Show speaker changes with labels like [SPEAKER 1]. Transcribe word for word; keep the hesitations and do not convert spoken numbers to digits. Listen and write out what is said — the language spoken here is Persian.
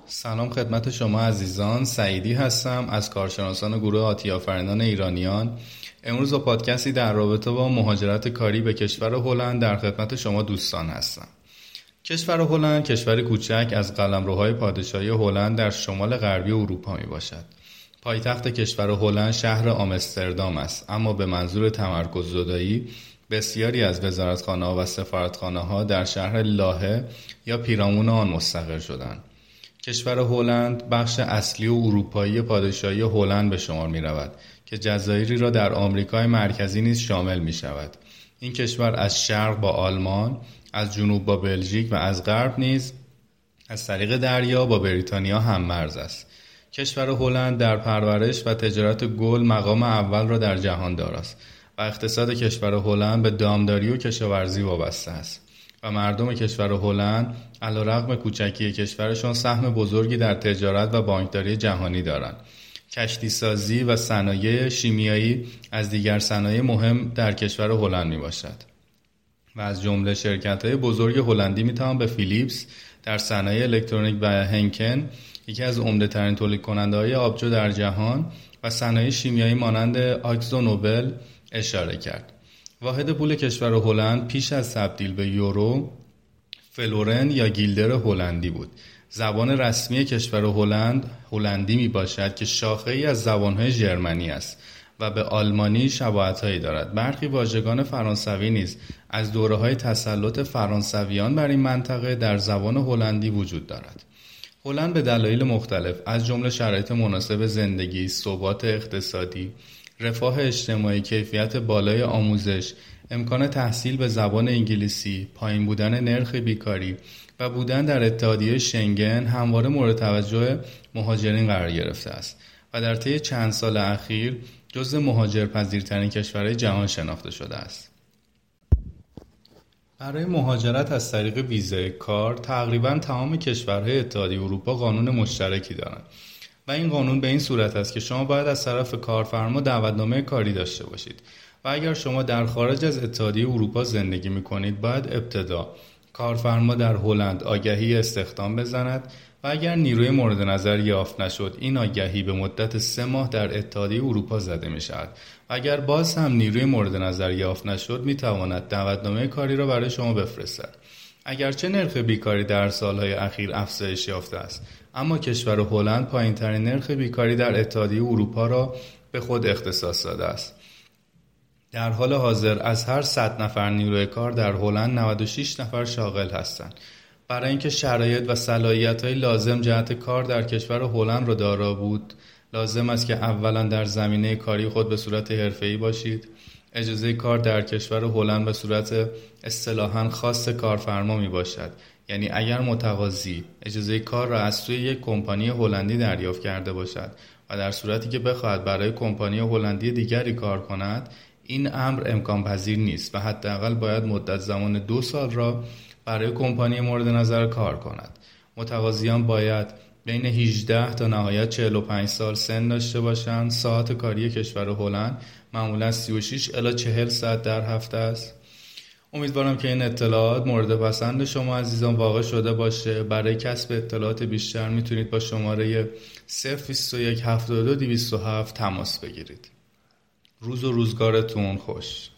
[SPEAKER 1] سلام خدمت شما عزیزان، سعیدی هستم از کارشناسان گروه آتی آفرینان ایرانیان. امروز با پادکستی در رابطه با مهاجرت کاری به کشور هلند در خدمت شما دوستان هستم. کشور هلند کشوری کوچک از قلمروهای پادشاهی هلند در شمال غربی اروپا می باشد. پایتخت کشور هلند شهر آمستردام است، اما به منظور تمرکز زدایی بسیاری از وزارتخانه‌ها و سفارتخانه‌ها در شهر لاهه یا پیرامون آن مستقر شدند. کشور هلند بخش اصلی و اروپایی پادشاهی هلند به شمار می رود که جزایری را در آمریکای مرکزی نیز شامل می شود. این کشور از شرق با آلمان، از جنوب با بلژیک و از غرب نیز از طریق دریا با بریتانیا هم مرز است. کشور هلند در پرورش و تجارت گل مقام اول را در جهان دارد و اقتصاد کشور هلند به دامداری و کشاورزی وابسته است و مردم کشور هلند علیرغم کوچکی کشورشان سهم بزرگی در تجارت و بانکداری جهانی دارند. کشتی سازی و صنایع شیمیایی از دیگر صنایع مهم در کشور هلند می باشد و از جمله شرکت‌های بزرگ هلندی می‌توان به فیلیپس در صنایع الکترونیک و هنکن یکی از عمده‌ترین تولید کننده‌های آبجو در جهان و صنایع شیمیایی مانند آکزو نوبل اشاره کرد. واحد پول کشور هلند پیش از تبدیل به یورو فلورن یا گیلدر هلندی بود. زبان رسمی کشور هلند هلندی می باشد که شاخه‌ای از زبان‌های ژرمنی است و به آلمانی شباهت‌هایی دارد. برخی واژگان فرانسوی نیز از دوره‌های تسلط فرانسویان بر این منطقه در زبان هلندی وجود دارد. هلند به دلایل مختلف از جمله شرایط مناسب زندگی، ثبات اقتصادی، رفاه اجتماعی، کیفیت بالای آموزش، امکان تحصیل به زبان انگلیسی، پایین بودن نرخ بیکاری و بودن در اتحادیه شنگن همواره مورد توجه مهاجرین قرار گرفته است و در طی چند سال اخیر جزو مهاجرپذیرترین کشورهای جهان شناخته شده است. برای مهاجرت از طریق ویزای کار تقریباً تمام کشورهای اتحادیه اروپا قانون مشترکی دارند و این قانون به این صورت است که شما باید از طرف کارفرما دعوتنامه کاری داشته باشید و اگر شما در خارج از اتحادیه اروپا زندگی می‌کنید باید ابتدا کارفرما در هلند آگهی استخدام بزند و اگر نیروی مورد نظر یافت نشد این آگهی به مدت سه ماه در اتحادیه اروپا زده می‌شود و اگر باز هم نیروی مورد نظر یافت نشد می‌تواند دعوتنامه کاری را برای شما بفرستد. اگرچه نرخ بیکاری در سالهای اخیر افزایش یافته است، اما کشور هلند پایین‌ترین نرخ بیکاری در اتحادیه اروپا را به خود اختصاص داده است. در حال حاضر از هر صد نفر نیروی کار در هلند نود و شش نفر شاغل هستند. برای اینکه شرایط و صلاحیت‌های لازم جهت کار در کشور هلند را دارا بود، لازم است که اولا در زمینه کاری خود به صورت حرفه‌ای باشید. اجازه کار در کشور هلند به صورت اصطلاحاً خاص کارفرما می باشد. یعنی اگر متقاضی اجازه کار را از سوی یک کمپانی هلندی دریافت کرده باشد و در صورتی که بخواهد برای کمپانی هلندی دیگری کار کند، این امر امکان پذیر نیست و حداقل باید مدت زمان دو سال را برای کمپانی مورد نظر کار کند. متقاضیان باید بین هجده تا نهایت چهل و پنج سال سن داشته باشند. ساعت کاری کشور هلند معمولا سی و شش الی چهل ساعت در هفته است. امیدوارم که این اطلاعات مورد پسند شما عزیزان واقع شده باشه. برای کسب اطلاعات بیشتر میتونید با شماره صفر بیست و یک هفتاد و دو دویست و هفت تماس بگیرید. روز و روزگارتون خوش.